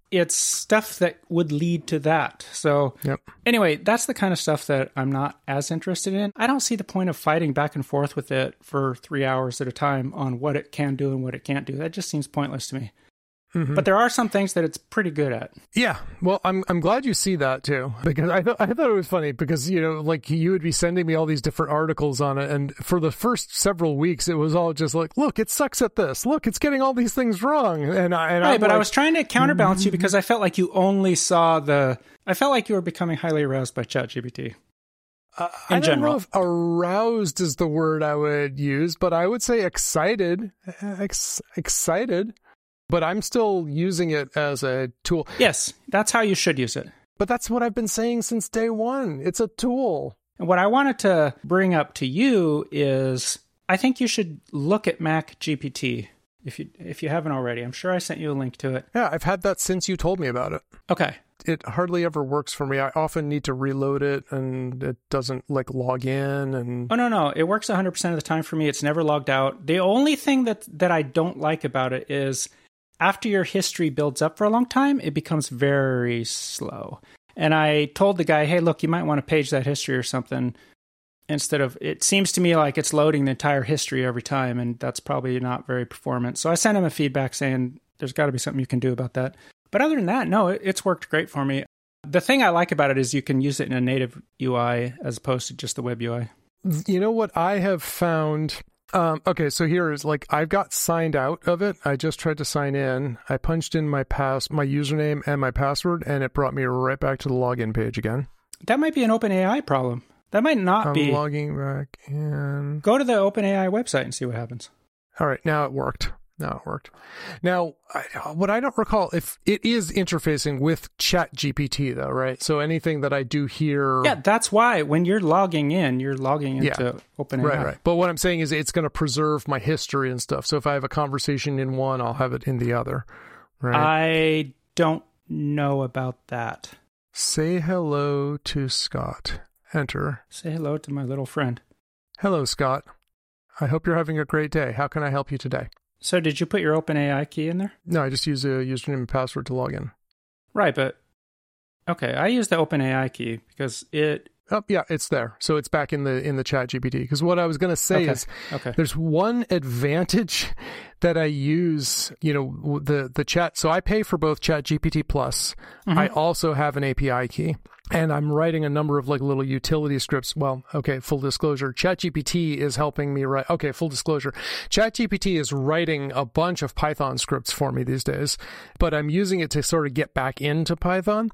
it's stuff that would lead to that. So Yep. anyway, that's the kind of stuff that I'm not as interested in. I don't see the point of fighting back and forth with it for three hours at a time on what it can do and what it can't do. That just seems pointless to me. Mm-hmm. But there are some things that it's pretty good at. Yeah, well, I'm I'm glad you see that too, because I thought I thought it was funny because you know, like you would be sending me all these different articles on it, and for the first several weeks, it was all just like, look, it sucks at this. Look, it's getting all these things wrong, and I and right. I'm But like, I was trying to counterbalance mm-hmm. you because I felt like you only saw the. I felt like you were becoming highly aroused by ChatGPT. Uh, in I don't general. know if aroused is the word I would use, but I would say excited, Ex- excited. But I'm still using it as a tool. Yes, that's how you should use it. But that's what I've been saying since day one. It's a tool. And what I wanted to bring up to you is I think you should look at Mac G P T if you if you haven't already. I'm sure I sent you a link to it. Yeah, I've had that since you told me about it. Okay. It hardly ever works for me. I often need to reload it and it doesn't like log in and Oh no, no. It works one hundred percent of the time for me. It's never logged out. The only thing that that I don't like about it is after your history builds up for a long time, it becomes very slow. And I told the guy, hey, look, you might want to page that history or something instead of, it seems to me like it's loading the entire history every time, and that's probably not very performant. So I sent him a feedback saying there's got to be something you can do about that. But other than that, no, it, it's worked great for me. The thing I like about it is you can use it in a native U I as opposed to just the web U I. You know what I have found? Um, okay, so here is like I've got signed out of it. I just tried to sign in. I punched in my pass, my username and my password, and it brought me right back to the login page again. That might be an OpenAI problem. That might not I'm be. logging back in. Go to the OpenAI website and see what happens. All right, now it worked. Now it worked. Now, I, what I don't recall, if it is interfacing with ChatGPT, though, right? So anything that I do here... Yeah, that's why when you're logging in, you're logging into yeah. OpenAI. Right, right. But what I'm saying is it's going to preserve my history and stuff. So if I have a conversation in one, I'll have it in the other, right? I don't know about that. Say hello to Scott. Enter. Say hello to my little friend. Hello, Scott. I hope you're having a great day. How can I help you today? So did you put your OpenAI key in there? No, I just use a username and password to log in. Right, but... Okay, I use the OpenAI key because it... Oh, yeah, it's there. So it's back in the in the Chat G P T. Because what I was going to say okay. is okay. there's one advantage that I use, you know, the, the chat. So I pay for both Chat G P T Plus. Mm-hmm. I also have an A P I key. And I'm writing a number of like little utility scripts. Well, okay, full disclosure. ChatGPT is helping me write. Okay, full disclosure. ChatGPT is writing a bunch of Python scripts for me these days, but I'm using it to sort of get back into Python.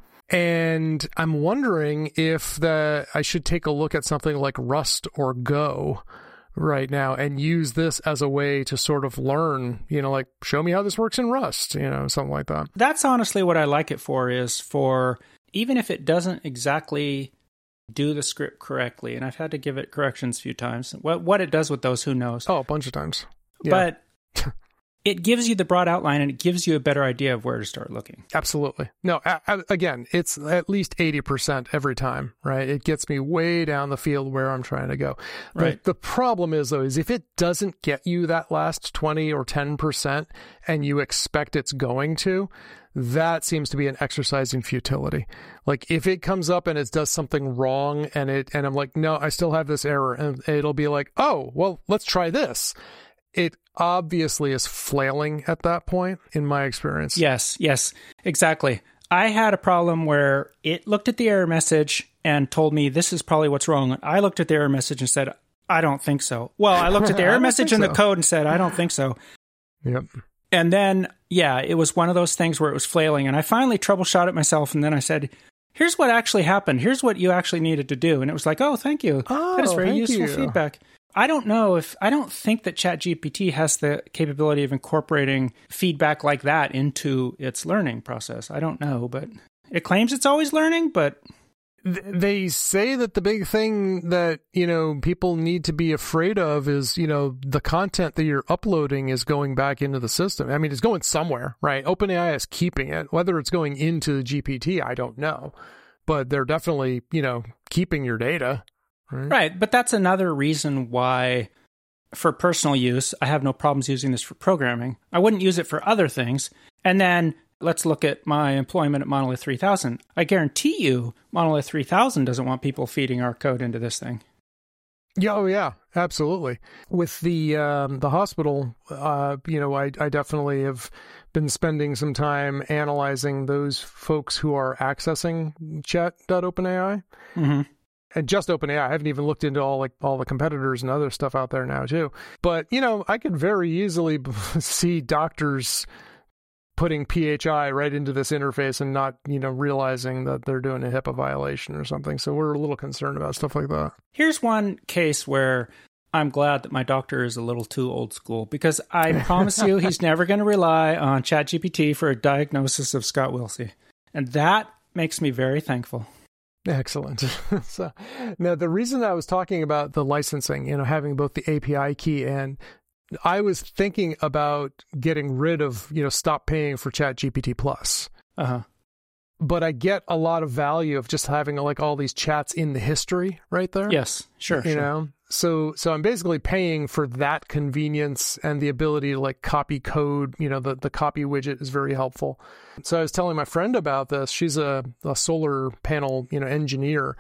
And I'm wondering if the I should take a look at something like Rust or Go right now and use this as a way to sort of learn, you know, like show me how this works in Rust, you know, something like that. That's honestly what I like it for, is for... Even if it doesn't exactly do the script correctly, and I've had to give it corrections a few times, what what it does with those, who knows? Oh, a bunch of times. Yeah. But it gives you the broad outline, and it gives you a better idea of where to start looking. Absolutely. No, a- a- again, it's at least eighty percent every time, right? It gets me way down the field where I'm trying to go. Right. The, the problem is, though, is if it doesn't get you that last twenty or ten percent and you expect it's going to, that seems to be an exercise in futility. Like if it comes up and it does something wrong and it and I'm like, no, I still have this error, and it'll be like, oh, well, let's try this. It obviously is flailing at that point, in my experience. Yes, yes, exactly. I had a problem where it looked at the error message and told me this is probably what's wrong. I looked at the error message and said, I don't think so. Well, I looked at the error message in the so. code and said, I don't think so. Yep. And then, yeah, it was one of those things where it was flailing. And I finally troubleshot it myself. And then I said, here's what actually happened. Here's what you actually needed to do. And it was like, oh, thank you. Oh, that is very useful you. feedback. I don't know if, I don't think that ChatGPT has the capability of incorporating feedback like that into its learning process. I don't know, but it claims it's always learning, but... They say that the big thing that, you know, people need to be afraid of is, you know, the content that you're uploading is going back into the system. I mean, it's going somewhere, right? OpenAI is keeping it. Whether it's going into the G P T, I don't know. But they're definitely, you know, keeping your data. Right? Right. But that's another reason why, for personal use, I have no problems using this for programming. I wouldn't use it for other things. And then let's look at my employment at Monolith three thousand. I guarantee you Monolith three thousand doesn't want people feeding our code into this thing. Yeah, oh yeah, absolutely. With the um, the hospital, uh, you know, I, I definitely have been spending some time analyzing those folks who are accessing chat dot open A I. Mm-hmm. And just OpenAI. I haven't even looked into all like all the competitors and other stuff out there now too. But you know, I could very easily see doctors putting P H I right into this interface and not, you know, realizing that they're doing a HIPAA violation or something. So we're a little concerned about stuff like that. Here's one case where I'm glad that my doctor is a little too old school, because I promise you he's never going to rely on ChatGPT for a diagnosis of Scott Wilsey. And that makes me very thankful. Excellent. So now the reason I was talking about the licensing, you know, having both the A P I key, and I was thinking about getting rid of, you know, stop paying for ChatGPT Plus. Uh-huh. But I get a lot of value of just having like all these chats in the history right there. Yes, sure. You sure. know, so so I'm basically paying for that convenience and the ability to like copy code. You know, the, the copy widget is very helpful. So I was telling my friend about this. She's a, a solar panel, you know, engineer,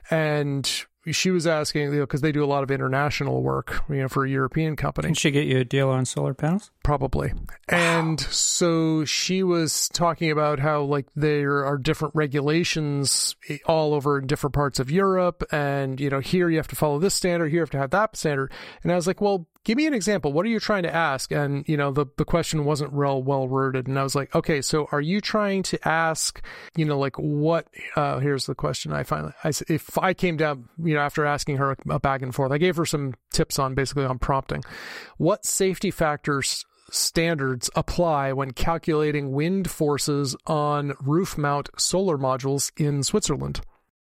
and she was asking, you know, because they do a lot of international work, you know, for a European company. Can she get you a deal on solar panels? Probably. Wow. And so she was talking about how like there are different regulations all over in different parts of Europe. And, you know, here you have to follow this standard, here you have to have that standard. And I was like, well, give me an example. What are you trying to ask? And, you know, the, the question wasn't real well worded. And I was like, okay, so are you trying to ask, you know, like what, uh, here's the question I finally, I, if I came down, you know, after asking her a back and forth, I gave her some tips on basically on prompting. What safety factors standards apply when calculating wind forces on roof mount solar modules in Switzerland?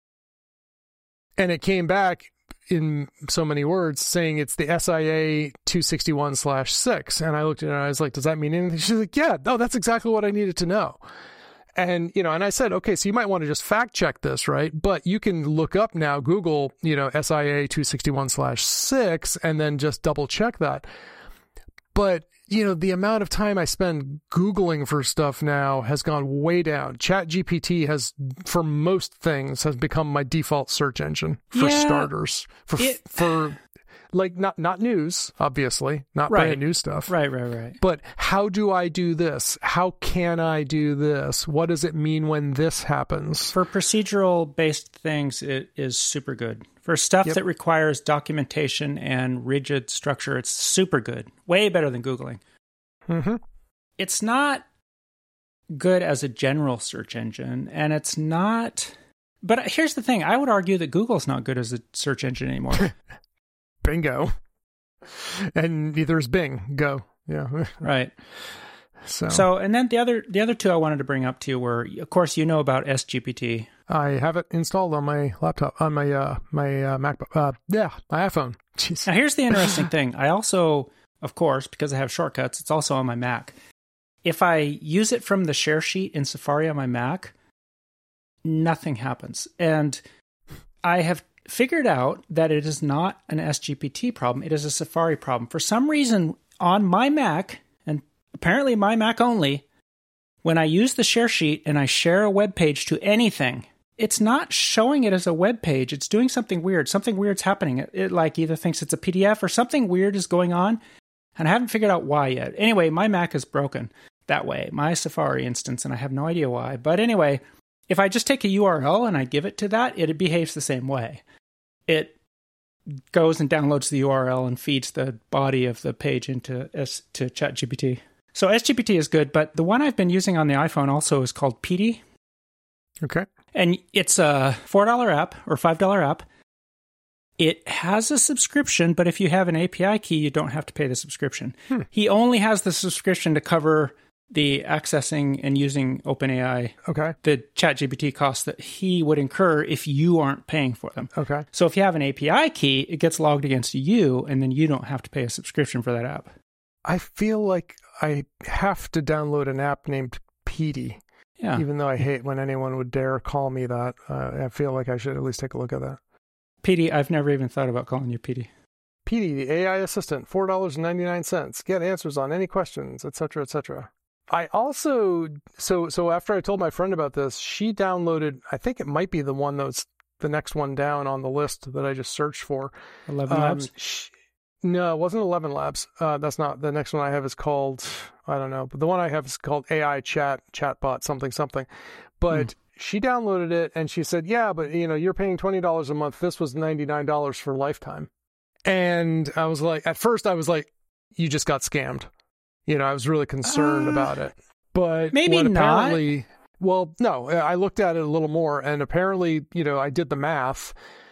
And it came back in so many words saying it's the S I A two sixty-one slash six. And I looked at her and I was like, does that mean anything? She's like, yeah, no, that's exactly what I needed to know. And, you know, and I said, okay, so you might want to just fact check this, right? But you can look up now, Google, you know, S I A two sixty-one slash six, and then just double check that. But, you know, the amount of time I spend Googling for stuff now has gone way down. ChatGPT has, for most things, has become my default search engine for yeah, starters. For, it, for like, not, not news, obviously, not right, brand new stuff. Right, right, right. But how do I do this? How can I do this? What does it mean when this happens? For procedural-based things, it is super good. For stuff yep. that requires documentation and rigid structure, it's super good. Way better than Googling. Mm-hmm. It's not good as a general search engine, and it's not... But here's the thing. I would argue that Google's not good as a search engine anymore. Bingo. And there's Bing. Go. Yeah. Right. So. so, and then the other the other two I wanted to bring up to you were, of course, you know about S G P T. I have it installed on my laptop, on my uh, my uh, MacBook. Uh, yeah, my iPhone. Jeez. Now, here's the interesting thing. I also, of course, because I have shortcuts, it's also on my Mac. If I use it from the share sheet in Safari on my Mac, nothing happens. And I have figured out that it is not an S G P T problem. It is a Safari problem. For some reason, on my Mac, and apparently my Mac only, when I use the share sheet and I share a web page to anything, it's not showing it as a web page. It's doing something weird. Something weird's happening. It, it like either thinks it's a P D F or something weird is going on, and I haven't figured out why yet. Anyway, my Mac is broken that way, my Safari instance, and I have no idea why. But anyway, if I just take a U R L and I give it to that, it behaves the same way. It goes and downloads the U R L and feeds the body of the page into S to ChatGPT. So S G P T is good, but the one I've been using on the iPhone also is called Petey. Okay. And it's a four dollar app or five dollar app. It has a subscription, but if you have an A P I key, you don't have to pay the subscription. Hmm. He only has the subscription to cover the accessing and using OpenAI, okay, the ChatGPT costs that he would incur if you aren't paying for them. Okay. So if you have an A P I key, it gets logged against you, and then you don't have to pay a subscription for that app. I feel like I have to download an app named Petey. Yeah. Even though I hate when anyone would dare call me that, uh, I feel like I should at least take a look at that. Petey, I've never even thought about calling you Petey. Petey, the A I assistant, four dollars and ninety-nine cents. Get answers on any questions, et cetera, et cetera. I also so so after I told my friend about this, she downloaded. I think it might be the one that's the next one down on the list that I just searched for. Eleven um, Labs. She, no, it wasn't Eleven Labs. Uh, that's not the next one I have is called. I don't know, but the one I have is called A I Chat Chatbot something something. But hmm. she downloaded it and she said, "Yeah, but you know, you're paying twenty dollars a month. This was ninety-nine dollars for lifetime." And I was like, at first, I was like, "You just got scammed." You know, I was really concerned uh, about it. But maybe not. Well, no, I looked at it a little more, and apparently, you know, I did the math.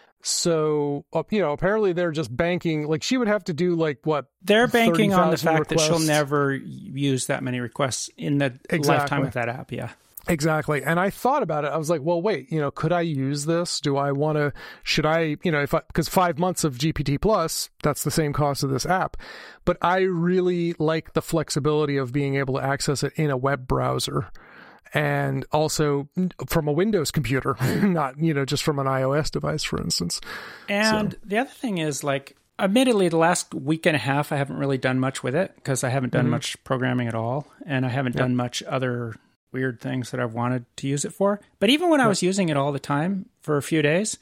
So, you know, apparently they're just banking. Like, she would have to do, like, what? They're banking on the fact requests. that she'll never use that many requests in the exactly. lifetime of that app, yeah. Exactly. And I thought about it. I was like, well, wait, you know, could I use this? Do I want to, should I, you know, if I, because five months of G P T Plus, that's the same cost of this app. But I really like the flexibility of being able to access it in a web browser and also from a Windows computer, not, you know, just from an iOS device, for instance. And so. The other thing is, like, admittedly, the last week and a half, I haven't really done much with it because I haven't done mm-hmm. much programming at all. And I haven't yep. done much other weird things that I've wanted to use it for. But even when I was using it all the time for a few days,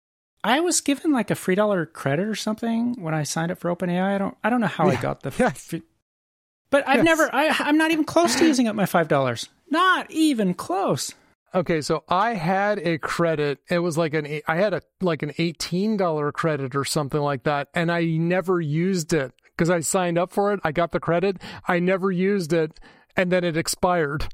I was given like a free dollar credit or something when I signed up for OpenAI. I don't I don't know how yeah. I got the yes. f- But I've yes. never I I'm not even close to using up my five dollars. Not even close. Okay, so I had a credit. It was like an I had a like an eighteen dollars credit or something like that, and I never used it because I signed up for it. I got the credit. I never used it, and then it expired.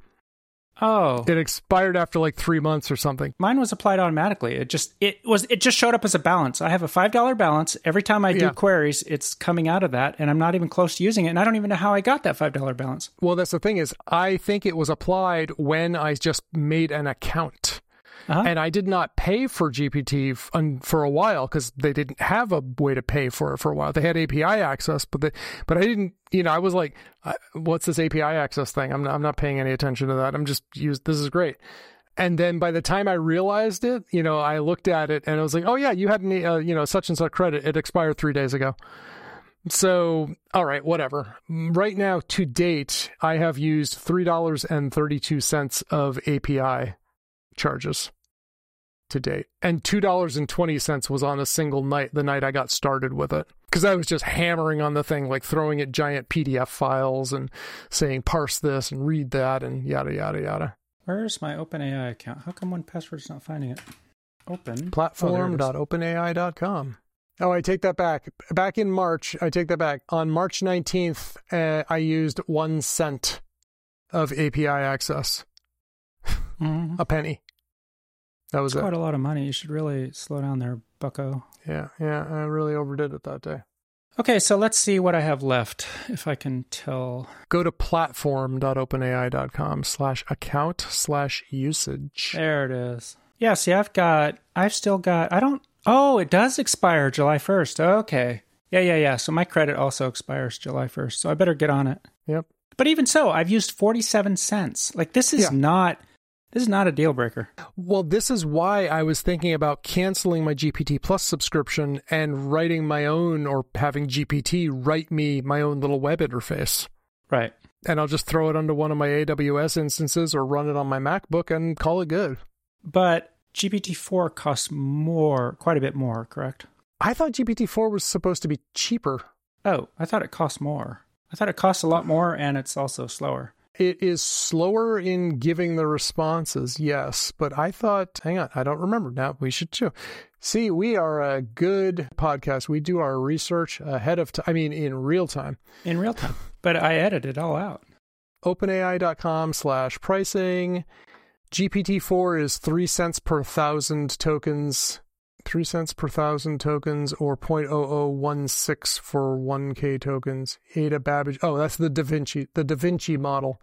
Oh, it expired after like three months or something. Mine was applied automatically. It just it was it just showed up as a balance. I have a five dollar balance every time I do yeah. queries. It's coming out of that, and I'm not even close to using it. And I don't even know how I got that five dollar balance. Well, that's the thing is, I think it was applied when I just made an account. Uh-huh. And I did not pay for G P T f- un- for a while because they didn't have a way to pay for it for a while. They had A P I access, but they, but I didn't. You know, I was like, "What's this A P I access thing?" I'm not, I'm not paying any attention to that. I'm just use. This is great. And then by the time I realized it, you know, I looked at it and I was like, "Oh yeah, you had an, uh, you know, such and such credit. It expired three days ago." So, all right, whatever. Right now, to date, I have used three dollars and thirty-two cents of A P I charges to date, and two dollars and twenty cents was on a single night, the night I got started with it, because I was just hammering on the thing, like throwing it giant P D F files and saying parse this and read that and yada yada yada. Where's my OpenAI account? How come one password's not finding it? Open platform dot open A I dot com. Oh, I take that back. Back in March, I take that back. On March nineteenth, uh, I used one cent of A P I access. Mm-hmm. A penny. That was That's it. Quite a lot of money. You should really slow down there, bucko. Yeah, yeah, I really overdid it that day. Okay, so let's see what I have left, if I can tell. Go to platform dot open A I dot com slash account slash usage. There it is. Yeah, see, I've got, I've still got, I don't, oh, it does expire July first. Okay. Yeah, yeah, yeah. So my credit also expires July first, so I better get on it. Yep. But even so, I've used forty-seven cents. Like, this is yeah. not... This is not a deal breaker. Well, this is why I was thinking about canceling my G P T Plus subscription and writing my own, or having G P T write me my own little web interface. Right. And I'll just throw it onto one of my A W S instances or run it on my MacBook and call it good. But G P T four costs more, quite a bit more, correct? I thought G P T four was supposed to be cheaper. Oh, I thought it cost more. I thought it costs a lot more, and it's also slower. It is slower in giving the responses, yes. But I thought, hang on, I don't remember now. We should too. See, we are a good podcast. We do our research ahead of time. I mean, in real time. In real time. But I edit it all out. OpenAI dot com slash pricing. G P T four is three cents per thousand tokens. Three cents per thousand tokens, or zero point zero zero one six for one K tokens. Ada Babbage. Oh, that's the Da Vinci. The Da Vinci model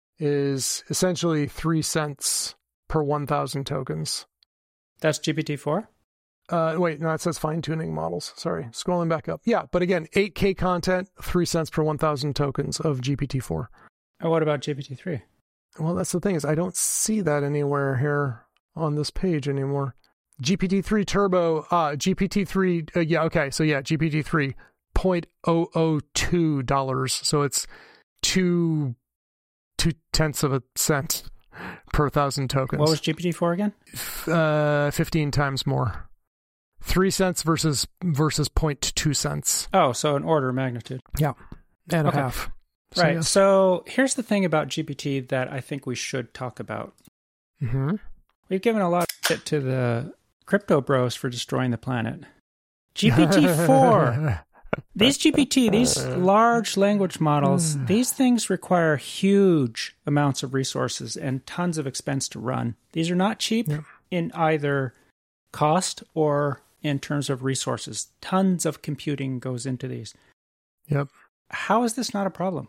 is essentially three cents per one thousand tokens. That's G P T four? Uh, wait, no, it says fine tuning models. Sorry, scrolling back up. Yeah, but again, eight K content, three cents per one thousand tokens of G P T four. And what about G P T three? Well, that's the thing is I don't see that anywhere here on this page anymore. G P T three Turbo, uh, G P T three, uh, yeah, okay, so yeah, G P T three, zero point zero zero two dollars, so it's two two tenths of a cent per thousand tokens. What was G P T four again? Uh, fifteen times more. Three cents versus versus zero point two cents. Oh, so an order of magnitude. Yeah, and Okay. a half. So, Right. yeah. So here's the thing about G P T that I think we should talk about. Mm-hmm. We've given a lot of shit to the crypto bros for destroying the planet. G P T four. These G P T, these large language models, these things require huge amounts of resources and tons of expense to run. These are not cheap Yep. in either cost or in terms of resources. Tons of computing goes into these. Yep. How is this not a problem?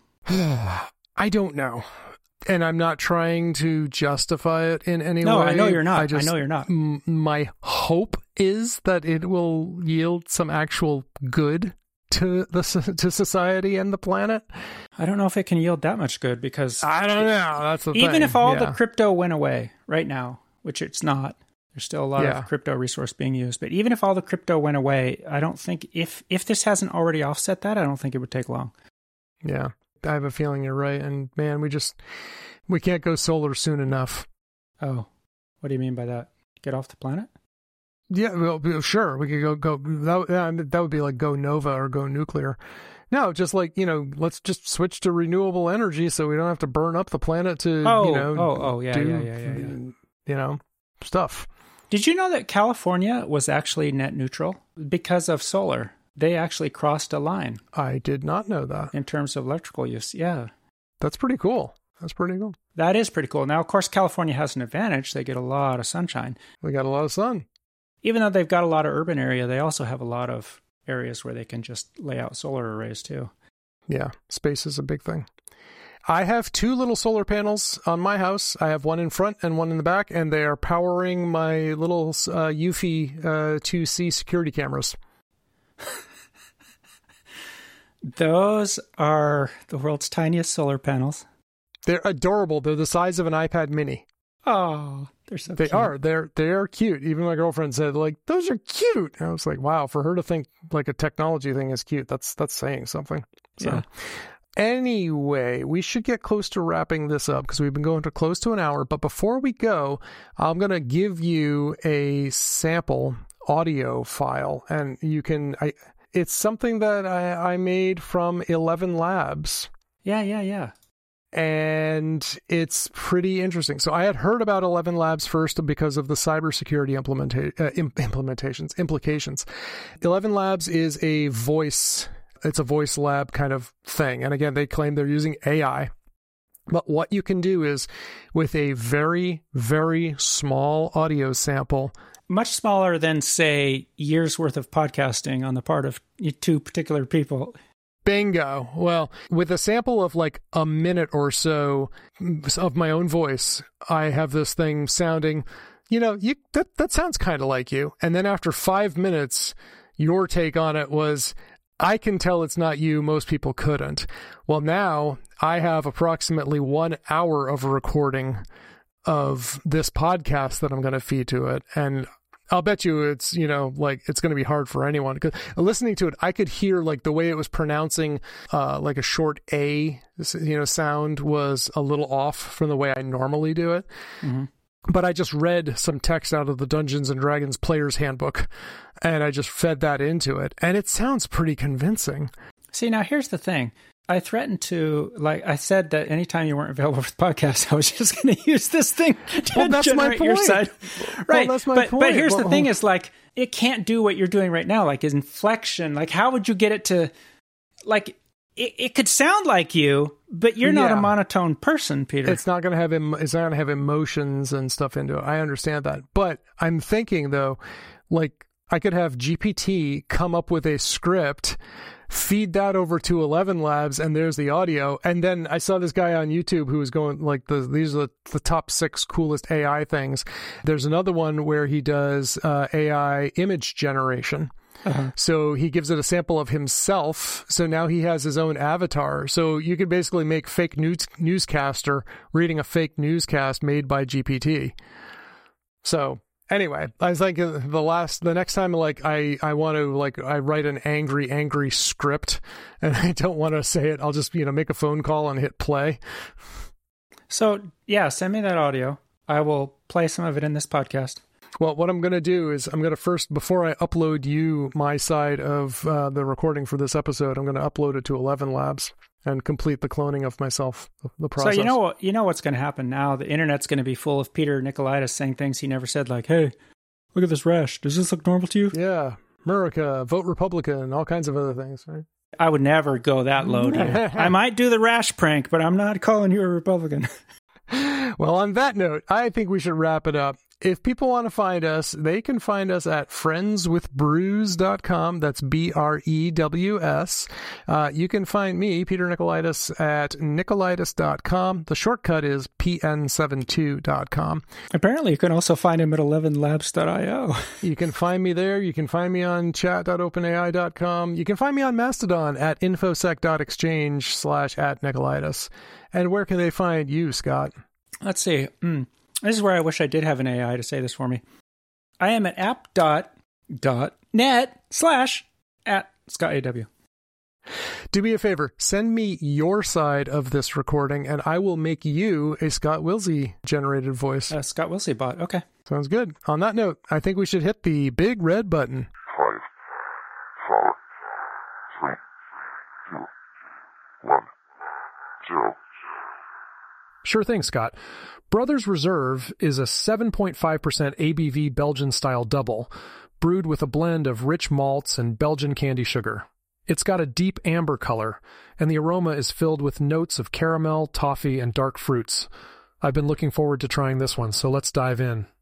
I don't know. And I'm not trying to justify it in any No, way. I know you're not. I, just, I know you're not. M- my hope is that it will yield some actual good to the to society and the planet. I don't know if it can yield that much good because I don't know. That's the even thing. if all yeah. the crypto went away right now, which it's not, there's still a lot Yeah. of crypto resource being used. But even if all the crypto went away, I don't think if if this hasn't already offset that, I don't think it would take long. Yeah, I have a feeling you're right. And man, we just we can't go solar soon enough. Oh, what do you mean by that? Get off the planet? Yeah, well, sure, we could go go. That, yeah, that would be like go nova or go nuclear. No, just like, you know, let's just switch to renewable energy so we don't have to burn up the planet to, Oh, you know, oh, oh, yeah, do, yeah, yeah, yeah, yeah. you know, stuff. Did you know that California was actually net neutral because of solar? They actually crossed a line I did not know that. in terms of electrical use. Yeah. That's pretty cool. That's pretty cool. That is pretty cool. Now, of course, California has an advantage. They get a lot of sunshine. We got a lot of sun. Even though they've got a lot of urban area, they also have a lot of areas where they can just lay out solar arrays too. Yeah, space is a big thing. I have two little solar panels on my house. I have one in front and one in the back, and they are powering my little uh, Eufy uh, two C security cameras. Those are the world's tiniest solar panels. They're adorable. They're the size of an iPad mini. Oh, they're so They cute. are. They're they are cute. Even my girlfriend said, like, those are cute. And I was like, wow, for her to think like a technology thing is cute, that's that's saying something. So Yeah. anyway, we should get close to wrapping this up because we've been going to close to an hour. But before we go, I'm going to give you a sample audio file, and you can. I it's something that I, I made from Eleven Labs. Yeah, yeah, yeah. And it's pretty interesting. So I had heard about Eleven Labs first because of the cybersecurity implementa- uh, im- implementations, implications. Eleven Labs is a voice, it's a voice lab kind of thing. And again, they claim they're using A I. But what you can do is with a very, very small audio sample, Much smaller than, say, years worth of podcasting on the part of two particular people. bingo. Well, with a sample of like a minute or so of my own voice, I have this thing sounding, you know, you that, that sounds kind of like you. And then after five minutes, your take on it was, I can tell it's not you. Most people couldn't. Well, now I have approximately one hour of recording of this podcast that I'm going to feed to it. And I'll bet you it's, you know, like it's going to be hard for anyone because listening to it, I could hear like the way it was pronouncing uh, like a short A, you know, sound was a little off from the way I normally do it. Mm-hmm. But I just read some text out of the Dungeons and Dragons Player's Handbook and I just fed that into it. And it sounds pretty convincing. See, now here's the thing. I threatened to, like, I said that anytime you weren't available for the podcast, I was just going to use this thing to Well, that's my generate your point. side. Well, Right. that's my but, point. but here's Well, the thing is, like, it can't do what you're doing right now, like inflection. Like, how would you get it to, like, it, it could sound like you, but you're not Yeah. a monotone person, Peter. It's not going to have em- it's not going to have emotions and stuff into it. I understand that. But I'm thinking, though, like, I could have G P T come up with a script, feed that over to Eleven Labs, and there's the audio. And then I saw this guy on YouTube who was going like, the these are the, the top six coolest A I things. There's another one where he does uh, A I image generation. Uh-huh. So he gives it a sample of himself. So now he has his own avatar. So you could basically make fake news newscaster reading a fake newscast made by G P T. So anyway, I was like the last, the next time, like I, I want to like, I write an angry, angry script and I don't want to say it. I'll just, you know, make a phone call and hit play. So, yeah, send me that audio. I will play some of it in this podcast. Well, what I'm going to do is I'm going to first, before I upload you my side of uh, the recording for this episode, I'm going to upload it to Eleven Labs and complete the cloning of myself, the process. So you know what? You know what's going to happen now? The internet's going to be full of Peter Nicolaitis saying things he never said, like, "Hey, look at this rash. Does this look normal to you?" Yeah, America, vote Republican, all kinds of other things, right? I would never go that low, dude. I might do the rash prank, but I'm not calling you a Republican. Well, on that note, I think we should wrap it up. If people want to find us, they can find us at friends with brews dot com. That's B R E W S. Uh, you can find me, Peter Nicolaitis, at nicolaitis dot com. The shortcut is P N seventy-two dot com. Apparently, you can also find him at eleven labs dot io. You can find me there. You can find me on chat dot open A I dot com. You can find me on Mastodon at infosec dot exchange slash at Nicolaitis. And where can they find you, Scott? Let's see. Mm. This is where I wish I did have an A I to say this for me. I am at app dot dot net slash at Scott A W. Do me a favor, send me your side of this recording, and I will make you a Scott Wilsey generated voice. Uh, Scott Wilsey bot. Okay. Sounds good. On that note, I think we should hit the big red button. Five, four, three, two, one, zero. Sure thing, Scott. Brothers Reserve is a seven point five percent A B V Belgian-style double, brewed with a blend of rich malts and Belgian candy sugar. It's got a deep amber color, and the aroma is filled with notes of caramel, toffee, and dark fruits. I've been looking forward to trying this one, so let's dive in.